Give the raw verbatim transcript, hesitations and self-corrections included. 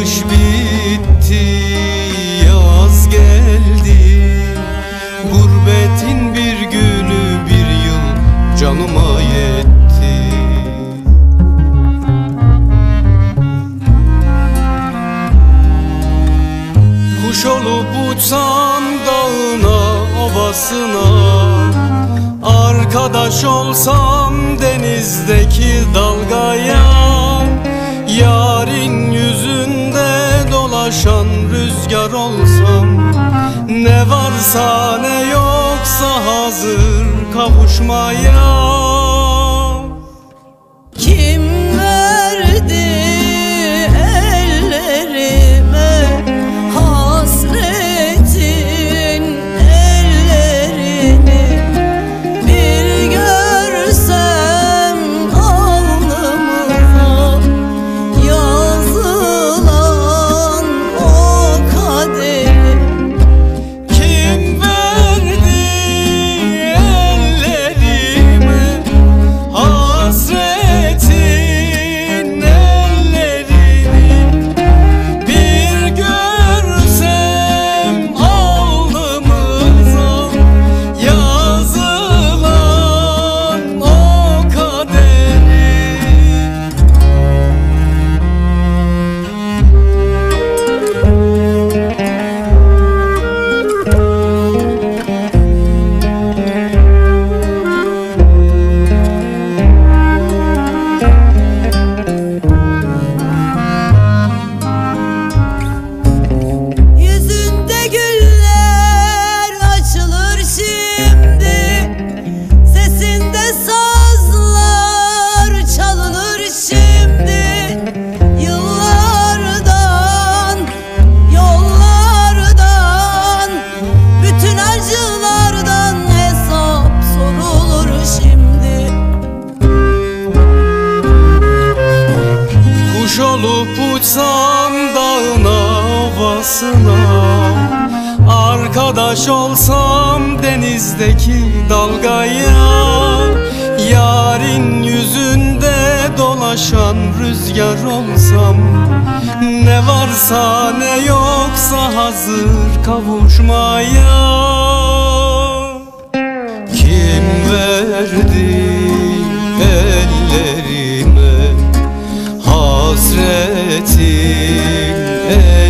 Kış bitti, yaz geldi. Gurbetin bir günü bir yıl canıma yetti. Kuş olup uçsam dağına, ovasına, arkadaş olsam denizdeki dalgaya, yarın yüzünde dolaşan rüzgar olsam, ne varsa ne yoksa hazır kavuşmaya. Kim verdi ellerime hasretin ellerini? Bir görsem alnımıza yazılan o kaderi. Kim verdi ellerime hasretin ellerini? Bir görsem alnımıza yazılan o kaderi. Yüzünde güller açılır şimdi, sesinde sazlar çalınır şimdi. Yıllardan, yollardan, bütün acılardan hesap sorulur şimdi. Kuş olup uçsam dağına, ovasına, arkadaş olsam denizdeki dalgaya, yarın yüzünde dolaşan rüzgar olsam, ne varsa ne yoksa hazır kavuşmaya. Kim verdi ellerime hasretin